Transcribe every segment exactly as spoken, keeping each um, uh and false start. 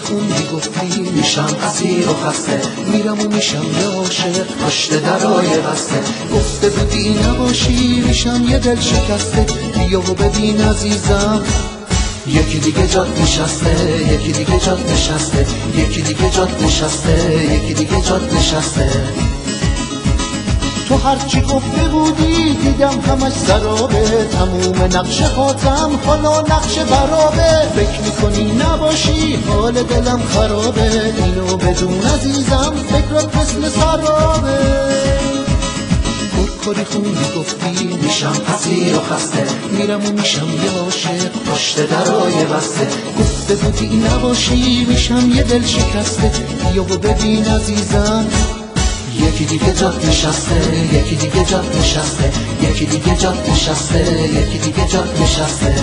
خون میگفتی میشم اسیر و خسته، میرم و میشم یه عاشق پشت درای بسته. گفته بودی نباشی میشم یه دل شکسته، بیا و ببین عزیزم یکی دیگه جات نشسته، یکی دیگه جات نشسته، یکی دیگه جات نشسته، یکی دیگه جات نشسته. تو هرچی گفته بودی دیدم همش سرابه، تموم نقش خاتم حالا نقش برابه. فکر میکنی نباشی حال دلم خرابه، اینو بدون عزیزم فکرت مثل سرابه. کاری خون میگفتی میشم اسیر و خسته، میرم و میشم یه عاشق پشت درای بسته. گفته بودی نباشی میشم یه دل شکسته، بیا و ببین عزیزم یکی دیگه جات نشسته، یکی دیگه جات نشسته، یکی دیگه جات نشسته، یکی دیگه جات نشسته.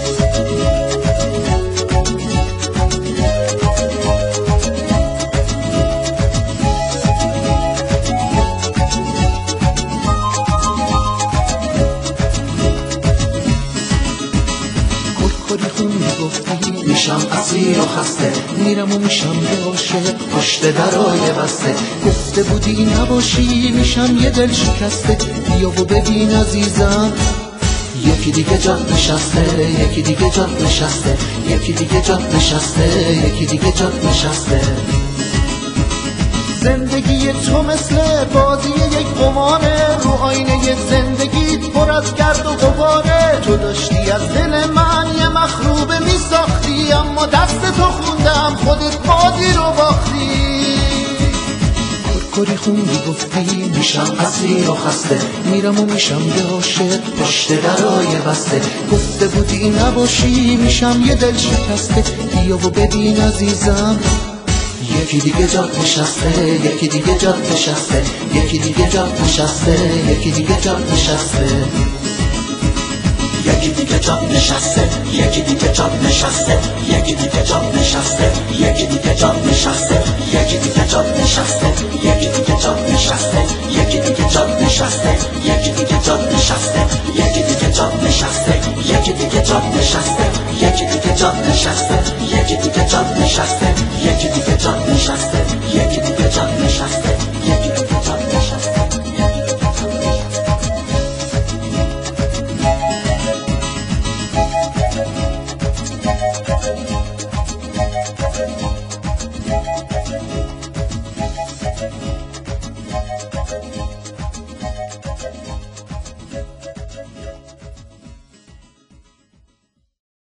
کاری خون میگفتی میشم اسیر و خسته، میرم و میشم یه عاشق پشت درای بسته. گفته بودی نباشی میشم یه دل شکسته، بیا و ببین عزیزم یکی دیگه جات نشسته، یکی دیگه جات نشسته، یکی دیگه جات نشسته، یکی دیگه جات نشسته. زندگی تو مثل بازی یک قماره، رو آینه زندگیت پر از گرد و غباره. تو داشتی از دل من یه مخروبه می ساختی، اما دست تو خوندم خودت بازی رو باختی. کاری خون میگفتی میشم اسیر و خسته، میرم و میشم یه عاشق پشت درای بسته. گفته بودی نباشی میشم یه دل شکسته، بیا و ببین عزیزم یکی دیگه جات نشسته، یکی دیگه جات نشسته، یکی دیگه جات نشسته، یکی دیگه جات نشسته. یکی دیگه جات نشسته، یکی دیگه جات نشسته، یکی دیگه جات نشسته، یکی دیگه جات نشسته، یکی دیگه جات نشسته، یکی دیگه جات نشسته، یکی دیگه جات نشسته، یکی دیگه جات نشسته، یکی دیگه جات نشسته، یکی دیگه جات نشسته، یکی دیگه جات نشسته، یکی دیگه جات نشسته، یکی دیگه جات نشسته، یکی دیگه جات نشسته، یکی دیگه